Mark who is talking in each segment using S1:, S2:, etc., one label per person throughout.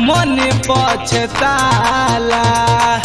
S1: मन पछताला।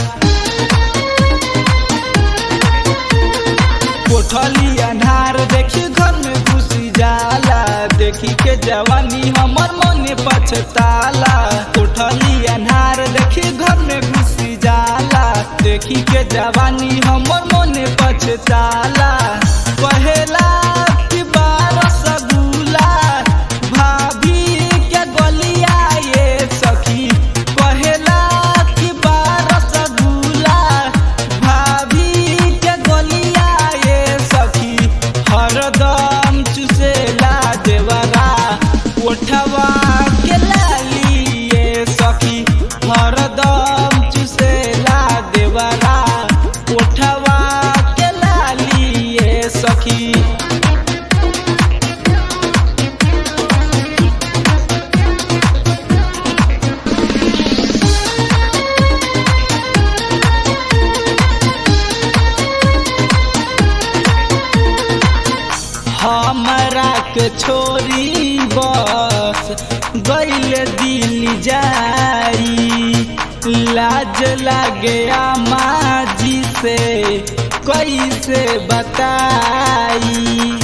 S1: कोठली अन्हार देखी घर में घुसी जाला, देखी के जवानी हमर मन पछताला। कोठली अन्हार देखी घर में घुसी जाला, देखी के जवानी हमर मन पछताला। कहेला कि बारस गुला भाभी के गलिया ये सखी, कहेला कि बारस गुला भाभी के गलिया ये सखी। हरदम चुसेला देवरा ओठवा के लाली ये सखी, हरदम चुसेला देवरा ओठवा के लाली ये सखी। हमरा के छोरी बस गइल दिल जाई, लाज लागे माजी से कैसे बताई।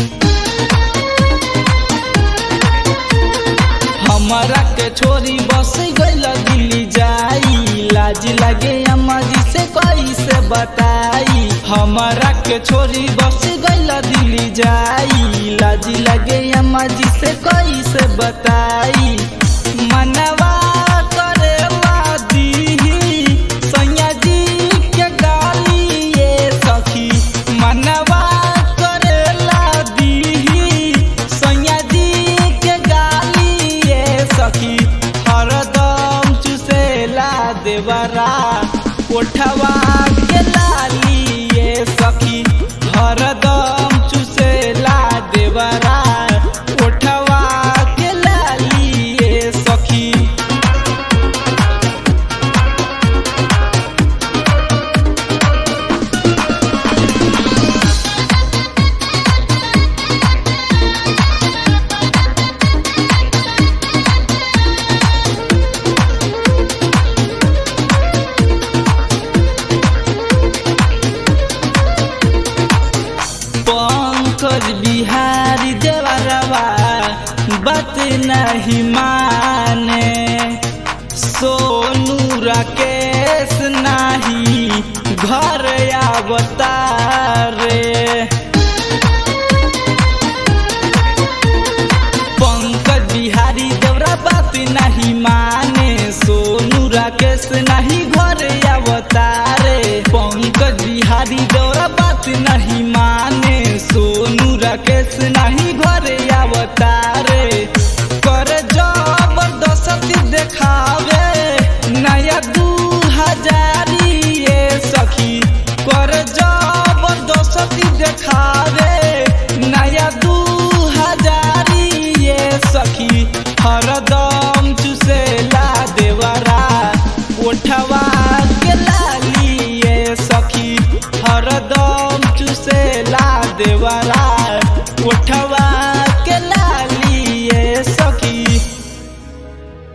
S1: हमरा के छोरी बस गइल दिल जाई, लाज लागे माजी से कैसे बताई। हमरा के छोरी बस गइल दिल जाई, लाज लगे माजी से कैसे बताई। मनवा करे दीही सैया जी के गाली ये सखी, मनवा करे दीही सैया जी के गाली ये सखी। हरदम चुसेला देवरा ओठवा के लाली ये सखी, हरदम चुसेला देवरा ओठवा के लाली ये सखी। पंकज बिहारी देवरवा बात नहीं माने, सोनू राकेश नाही घर आवतारे। पंकज बिहारी देवरा बात नहीं माने, सोनू राकेश नाही घर आवतारे। पंकज बिहारी देवरा बात नहीं माने, सोनू राकेश नहीं घर आवतारे। कर जबरदस्ती देखावे नया 2000 ये सखी, कर जबरदस्ती देखावे नया 2000 ये सखी। हरदम चुसेला देवरा ओठवा के लाली ये सखी, हरदम चुसेला देवरा